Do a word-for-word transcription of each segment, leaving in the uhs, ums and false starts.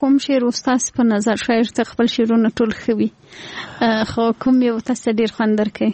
کوم شعر استاد په نظر شاعر ته خپل شعرونه ټول خوي خو کوم یو تاسو ډیر خوند درکې؟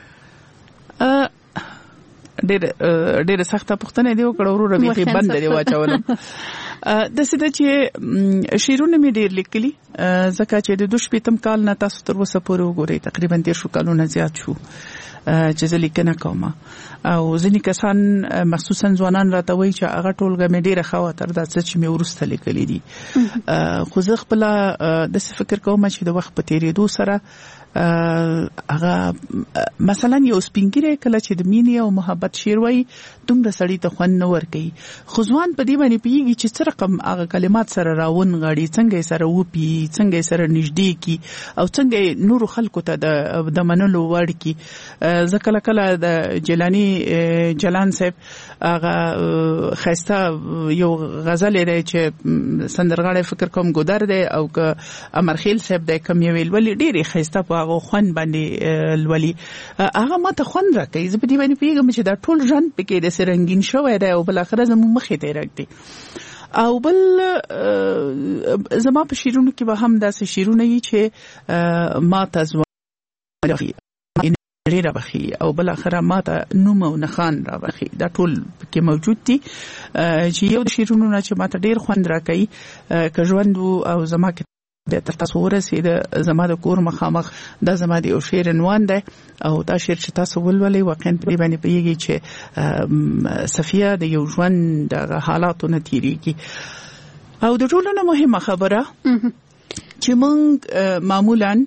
ډېر ډېر سخته پوښتنه دی وکړه ورو به کې بند دی واچولم. د سده چې شعرونه مې ډېر لیکلي ځکه چې د دوه شپېتم کال نه تاسو تر اوسه پورې وګورئ تقریبا تیر شو کلونه زیات شو چې زه لیکنه کوم او ځینې کسان مخصوصا ځوانان راته وایي چې هغه ټولګه مې ډېره ښه وه تر دا څه چې مې وروسته لیکلي دي. خو زه خپله داسې فکر کوم چې د وخت په تېرېدو سره هغه مثلا یو سپینګیری کله چې د مینې او محبت شعر وایي دومره سړی ته خوند نه ورکوي. خو ځوان په دې باندې پوهېږي چې څه رقم هغه کلمات سره راونغاړي، څنګه یې سره وپي، څنګه یې سره نږدې کي او څنګه یې نورو خلکو ته د د منلو وړ کي. زه کله کله د جیلاني جلان صاحب هغه ښایسته یو غزل دی چې سندرغاړی فکر کوم ګودر دی او که امرخیل صاحب دی کوم یو ویلي ډېرې ښایسته په هغه خوند باندې لولي هغه ماته خوند راکوي. زه په دې باندې پوهېږم چې دا ټول ژوند پکې داسې رنګین شوی دی او بالاخره زموږ مخې ته یې رږدي. او بل زما په شعرونو کې به هم داسې شعرونه وي چې ماته ځوان ډېره بخي او بل اخره ماته نوم او نخان را بخي. دا ټول کې موجود دي چې یو د شعرونو نه چې ماته ډېر خوند راکوي که ژوند او زما کې د تر تاسو ورسېد زما د کور مخامخ دا زما د یو شعر عنوان دی او دا شعر چې تاسو ولولئ واقعا په دې باندې پوهېږئ چې صفیه د یو ژوند د حالاتو نه تېرېږي. او د ټولو نه مهمه خبره چې موږ معمولا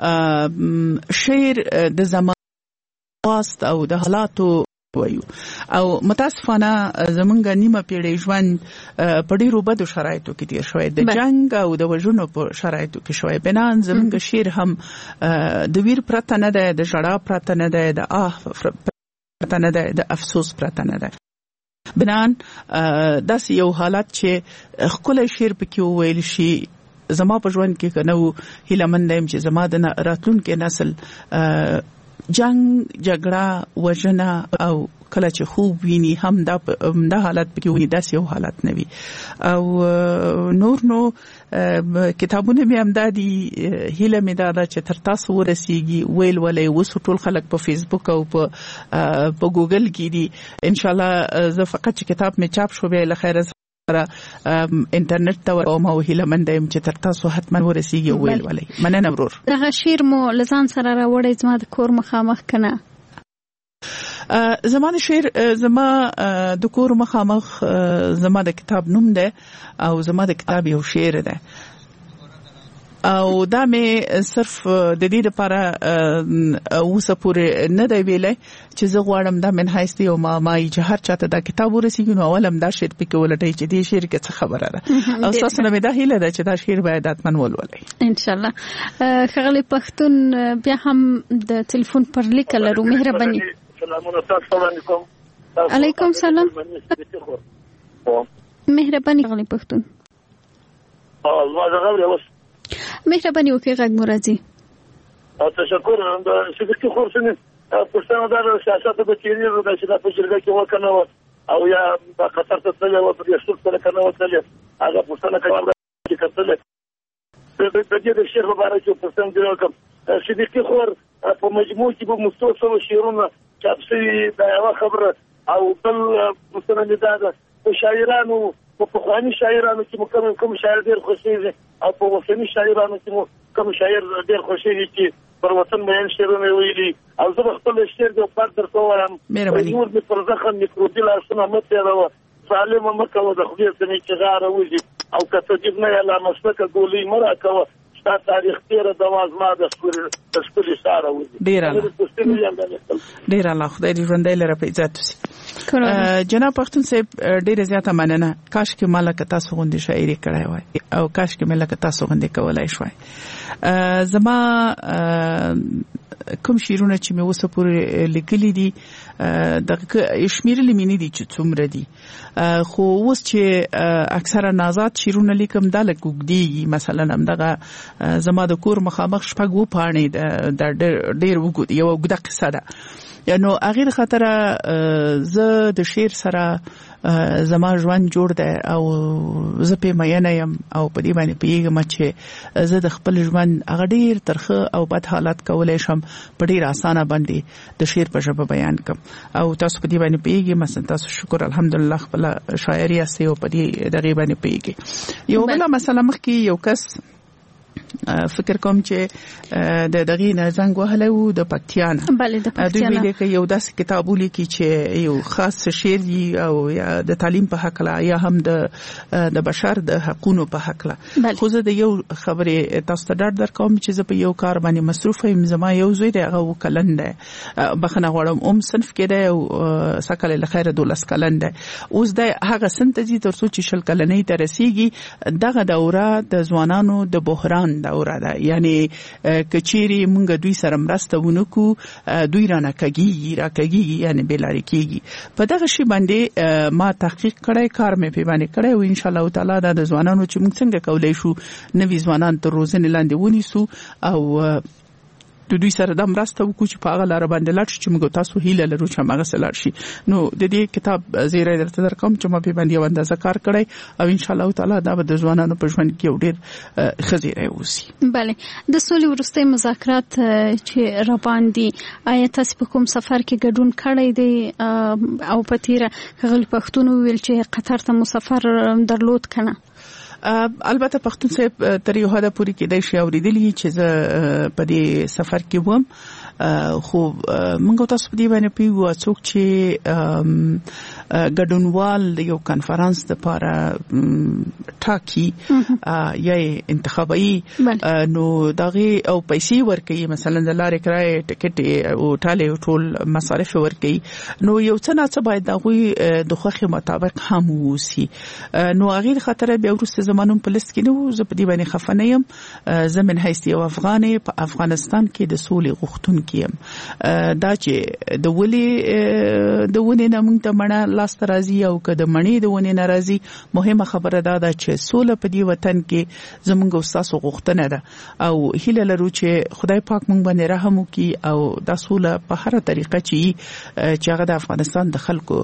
شعر د زمان واست او د حالاتو وایو او متاسفانه زمونږ نیمه پیړۍ ژوند په ډېرو بدو شرایطو کې تیر شوی د جنگ او د وژنو په شرایطو کې شوی. بنان زمونږ شعر هم د ویر پرته نه دی، د ژړا پرته نه دی، د آه پرته نه دی، د افسوس پرته نه دی. بنان داسې یو حالت چې ښکلی شعر پکې وویل شي. زما په ژوند کې که نه و هیله منده یم چې زما د راتلونکي نسل جنگ، جګړه، وژنه او کله چې خوب ویني هم دا دا حالت پکې ویني، داسې یو حالت نه وي. او نور نو کتابونه مې هم دا دي، هیله مې دا ده چې تر تاسو ورسیږي ویل ولې اوس ټول خلک په فیسبوک او په په ګوګل کې دي. ان شاء الله زه فقط چې کتاب مې چاپ شو بیا له خیره انټرنیټ ته ورکوم او هیله منده یم چې تر تاسو حتما ورسیږي ویل ولې. مننه ورور. دغه شعر مو لزان سره راوړی زما د کور مخامخ کنه؟ زما د شعر زما د کور مخامخ زما د کتاب نوم ده او زما د کتاب یو شعر ده او دا مې صرف د دې لپاره اوسه پورې نه دی ویلی چې زه غواړم دا من حیث یو مامای چې هر چاته دا کتاب ورسیږي نو اولم دا شعر پکې ولټئ چې دې شعر کې څه خبره ده او ستاسو نه مې دا هیله ده چې دا شعر باید حتما ولولئ ان شاء الله. ښاغلی پښتون بیا هم د تلیفون پر لیک لرو. مهرباني. السلام علیکم. علیکم سلام. مهرباني ښاغلی پښتون. الله دې غوړي اوس مهرباني وکړئ غږ مو راځي. تشکر. د صدیقي خورسنی پښتنه د سیاست په چیرې د شدا په شرکت کې وکنه او یا په قطر ته تللی او په یوسف سره کنه وتللی هغه پښتنه کوي چې کتل په دې د شعر مبارک په پښتون دی کوم صدیقي خور په مجموع کې په مستوسو شعرونه چاپ شوي دا یو خبره او بل پښتنه نه ده په شاعرانو په خواني شاعرانو کې کوم کوم شاعر ډیر خوشیږي او په وطني شاعرانو کې کوم شاعر ډیر خوشیږي چې پر وطن باندې شعرونه ویلي او زه خپل شعر د پات درته وایم. نور د پر ځخم میکروبي لاسونه مته راو ظالم مکه و د خدای ته چې غاره وځي او کته دې نه لا مسلکه ګولې مرا کوه ستا تاریخ تیر د وازما د سکول د سکول سره وځي. ډیر الله ډیر الله خدای دې ژوندۍ لره په عزت وسي. جناب پښتون صاحب ډیره زیاته مننه. کاش کې مالک تاسو غوندې شاعري کړای وای او کاش کې ملک تاسو غوندې کولای شوای. زما کوم شیرونه چې مې وسه پورې لیکلي دي د شمیرلې مې نه دي چې څومره دي خو اوس چې اکثره نازات شیرونه لیکم دا لکه وګدي مثلا هم دغه زما د کور مخامخ شپږ و پاڼې د ډېر وګد یو وګده قصه ده نو هغه خاطر زه د شعر سره زما ژوند جوړ دی او زه په مینه يم او په دې باندې پیګم چې زه د خپل ژوند هغه ډیر ترخه او بد حالات کولای شم په ډیر اسانه باندې د شعر په ژبه بیان کوم او تاسو په دې باندې پیګم مثلا تاسو شکر الحمدلله خپل شاعري اسه او په دې دغه باندې پیګي یو بل مثلا مخکې یو کس فکر کوم چې د دغې نه زنګ وهلی و د پکتیان بله د پکتیان دوی ویلي کې یو داسې کتاب ولیکي چې یو خاص شعر دی او یا د تعلیم په حق یا هم د د بشر د حقوقو په حق خو زه د یو خبرې تاسو ته ډاډ درکوم چې زه په یو کار باندې مصروف یم زما یو زوی دی هغه کلن دی بخنه غواړم اوم صنف کې دی او سکل له خیره دولس کلن دی اوس د هغه سنتزي تر څو چې شل کلنۍ ته رسیږي دغه دوره د ځوانانو د بحران دوره ده یعنی کچيري مونږ دوی سره مرسته ونکو دوی رانه کګي راکګي یعنی بلاری کېږي په دغه شی باندې ما تحقیق کړی کار مې په باندې کړی او ان شاء الله تعالی د ځوانانو چې موږ څنګه کولای شو نوي ځوانان تر روزنې لاندې ونیسو او د دوی سره د مرسته وکړو چې په هغه لار باندې لاړ شي چې موږ تاسو هیله لرو چې هغه سره شي نو د دې کتاب زیری درته درکوم چې ما په باندې یو اندازه کار کړی او ان شاء الله تعالی دا به د ځوانانو په ژوند کې ډېر خزیره وسی. بله د سولې ورستي مذاکرات چې را باندې آیا تاسو په کوم سفر کې ګډون کړی دی او په تیره غل پښتون ویل چې قطر ته مسافر درلود کنه البته پښتون صاحب تر یو حد پورې کېدای شي اوریدلی چې زه په دې سفر کې وم خو موږ تاسو په دې باندې پیو څوک چې ګډونوال د یو کانفرنس لپاره ټاکي یا انتخابي نو دغه او پیسې ورکړي مثلا د لارې کرای ټیکټ او ټاله ټول مصارف ورکړي نو یو څه نه څه باید دغه د خوخه مطابق هم وسی نو هغه خطر به ورسته زمانوم په لیست کې نو زه په دې باندې خفنه یم زمن هیڅ یو افغاني په افغانستان کې د سولې غوښتون کیم دا چې د ولي د ونې نه مونږ ته مړه لاس راځي او که د مڼې د ونې ناراضي مهمه خبره دا ده چې سوله په دې وطن کې زمونږ استاسو غوښتنه ده او هیله لرو چې خدای پاک مونږ باندې رحم وکړي او دا سوله په هر طریقه چې چې هغه د افغانستان د خلکو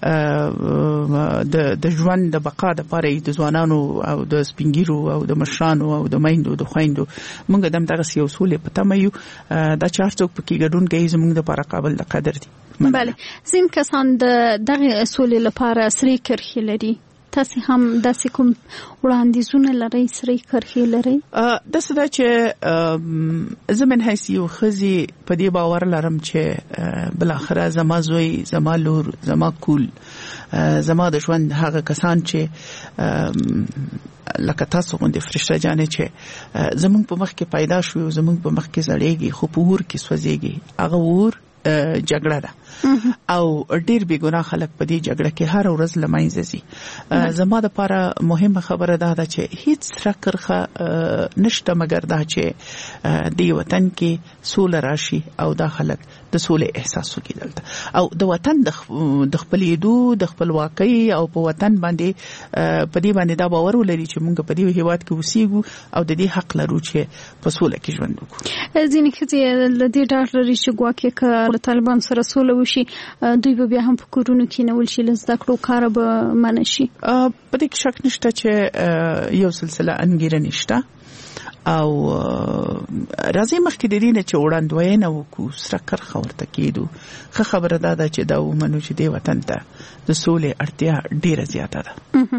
د د ژوند د بقا لپاره د ځوانانو او د سپینګیرو او د مشرانو او د میندو د خويندو مونږ دم دغه یو سولې په تمه یو دا چار څوک پکې ګډون کوي زمونږ د لپاره قابل قدر دي. بله زین کسان د دغه سولې لپاره سری کرخي لري تاسو هم داسې کوم وړاندیزونه لرئ سری کرخي لرئ د څه چې زمن هیڅ یو خزي په دې باور لرم چې بل اخره زما زوی زما لور زما کول زما د ژوند هغه کسان چې لکه تاسو غوندې فرشته جانې چې زمونږ په مخ کې پیدا شو زمونږ په مخ کې زړېږي خو په ور کې سوځيږي هغه ور جګړه ده او ډېر بې ګناه خلک په دې جګړه کې هر ورځ لمایځي زی زما د لپاره مهمه خبره ده چې هیڅ سرکرخه نشته مګر دا چې د وطن کې سوله راشي او د خلک د سولې احساس وکړي او د وطن د خپلېدو د خپلواکۍ او په وطن باندې په دې باندې دا باور ولري چې موږ په دې هیواد کې اوسېږو او د دې حق لرو چې په سوله کې ژوند وکړو. ځینې ښځې له دې ډاډ لري چې ګواکې که د طالبان سره سوله وشي دوی به بیا هم په کورونو کې نول شي له زده کړو کار به منع شي. په دې کې شک نشته چې یو سلسله انګیرنه نشته او راځي مخکې د دې نه چې وړاندوینه وکړو سره کرخه ورته کېدو خه خبره ده چې دا ومنو چې د وطن ته د سولې اړتیا ډیره زیاته ده.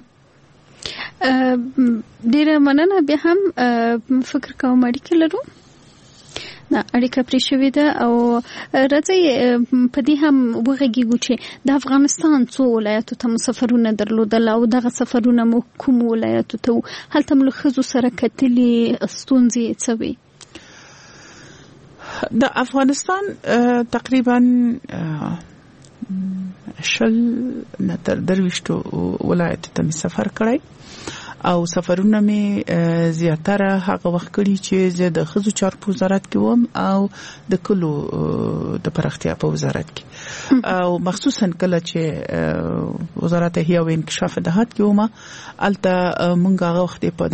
ډیره مننه بیا هم فکر کوم اړیکه لرو نه اړیکه پرې شوې ده او راځي په دې هم وغږیږو چې د افغانستان څو ولایتو ته مسافرونه درلودل او دغه سفرونه مو کوم ولایتو ته هلته مل خزو سره کتلې ستونزې څه وي؟ د افغانستان تقریبا شل نتر درويشتو ولایت ته سفر کړی او سفرونه می زیاتره هغه وخت کړی چې زه د خزو چارپ وزارت کې وم او د کلو د پرختیا په وزارت کې او مخصوصا کله چې وزارت احیا او انکشاف دهات کې ومه الته مونږ هغه وخت په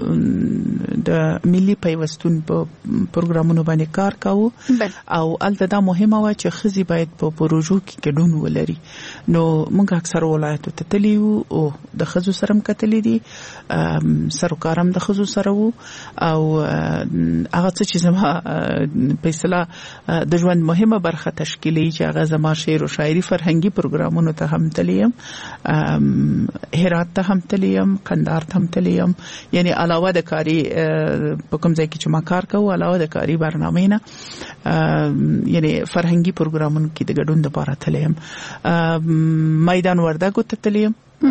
د ملي پیوستون په پروګرامونو باندې کار کاوه او الته دا مهمه و چې خزي باید په پروژو کې ګډون ولري نو مونږ اکثر ولایتو ته تلیو او د خزو سره مکتلې دي سرکارم د خزو سره وو او هغه څه چې زما په اصطلاح د ژوند مهمه برخه تشکیلي چې هغه زما شعر او شاعري فرهنګي پروګرامونو ته هم تلیم هرات ته هم تلیم قندهار ته هم تلیم یعنی علاوه د کاری په کوم ځای کې چې ما کار کوم علاوه د کاری برنامه نه یعنی فرهنګي پروګرامونو کې د ګډون لپاره تلیم میدان وردګو ته تلیم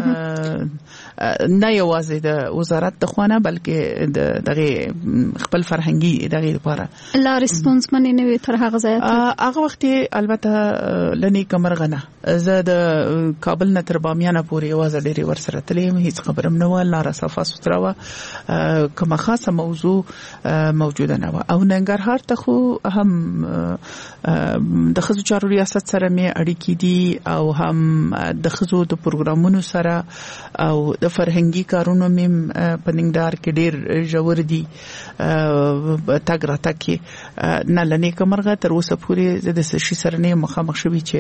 نه یوازې د وزارت د خوانه بلکې د دغه خپل فرهنګي دغه لپاره لا ریسپانس منی نه وي تر هغه ځای هغه وخت البته لنی کمرغنه زه د کابل نه تر بامیان پورې یوازې ډېری ورسره تلم هیڅ خبرم نه و لاره صفه ستره و کومه خاصه موضوع موجوده نه و او ننګرهار ته خو هم د خزو چارو ریاست سره مې اړیکې دي او هم د خزو د پروګرامونو سره او د فرهنګي کارونو مم په ننګرهار کې ډېر ژور دي تاګ را تکي نه لنی کمرغه تر اوسه پورې د شي سره نه مخامخ شوی چې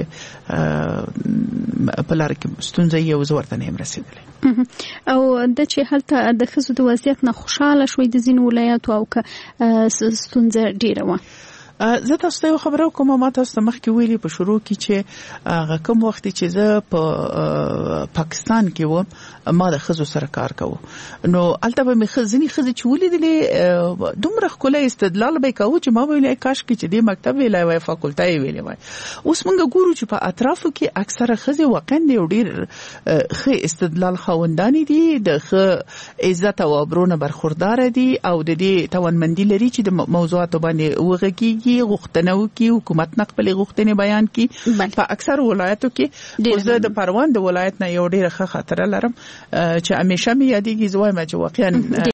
په لار کې ستونزې یو زورته نه رسیدلې او د چې هلته د خزو د وضعیت نه خوشاله شوې د زین ولایت او که ستونزې ډیره و زه تاسو ته خبرو کوم ما تاسو مخکې ویلي په شروع کې چې هغه کوم وخت چې زه په پاکستان کې وم ما د خزو سره کار کوم نو البته به مې خزنی خزې چې ولیدلې دومره خپل استدلال به کوو چې ما ویلې کاش کې چې د مکتب ویلای وای فاکولټای ویلې وای اوس موږ ګورو چې په اطرافو کې اکثره خزې واقعا ډېر ښه استدلال خوندانی دي د ښه عزت او ابرونه برخوردار دي او د دې توانمندي لري چې د موضوعاتو باندې وغږي غوښتنه وکي حکومت نقبل غوښتنې بیان کی په اکثر ولایتو کې زه د پروان د ولایت نه یو ډیره ښه خاطره لرم چې همیشه مې یادېږي زوی ما چې واقعا